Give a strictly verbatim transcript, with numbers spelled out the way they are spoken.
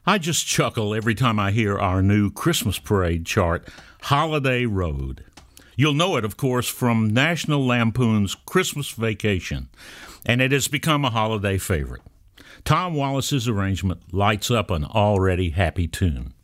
I just chuckle every time I hear our new Christmas parade chart, Holiday Road. You'll know it, of course, from National Lampoon's Christmas Vacation, and it has become a holiday favorite. Tom Wallace's arrangement lights up an already happy tune.